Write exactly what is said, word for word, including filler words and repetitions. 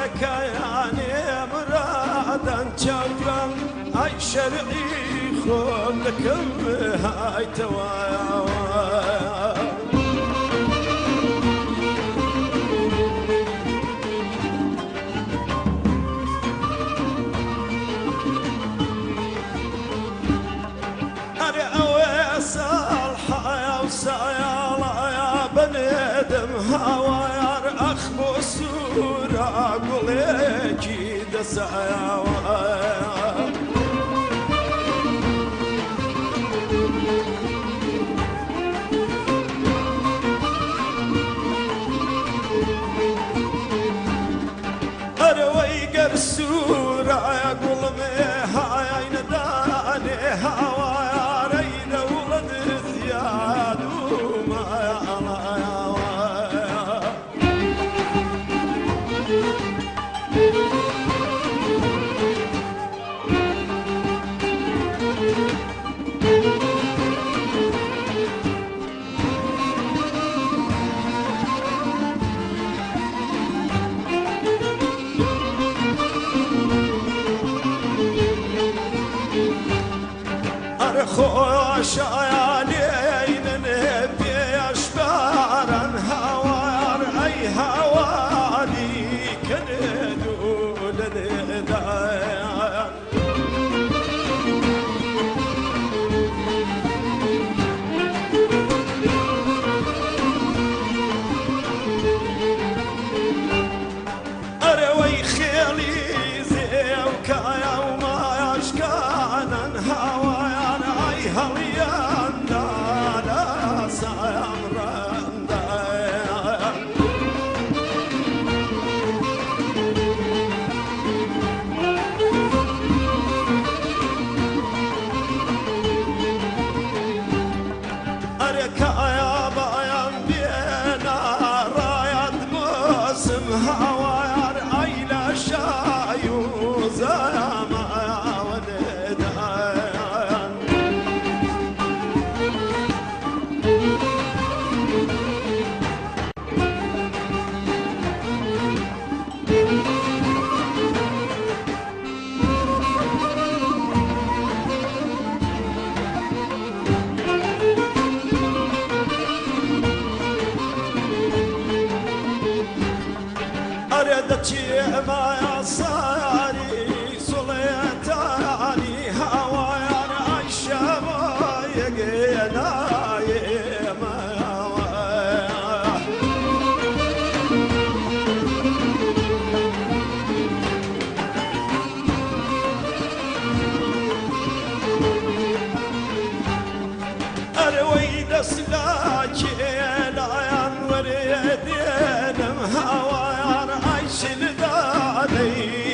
كياني مرادا شكرا أي شرعي خلكم هاي توايا هوايار أخبو سورة قوليكي دسايا أروي قرسورة يقول ميها ينداني هوايار أين ولد ثياد وما خوش عيالين نبي أشبارا هوار أي هواري كندو للدايان أروي خيلي زي وكايا وما يشكانا هوار هليان دانا سامران دايان أركا يا بايان بينا رايد موسم هوايار أيلا شايو زاما أردتي ما يصاري صليتاني هوايا عيشة ما يقينا يما أروي دسلاكي لا ينور يدين هوايا شل دادي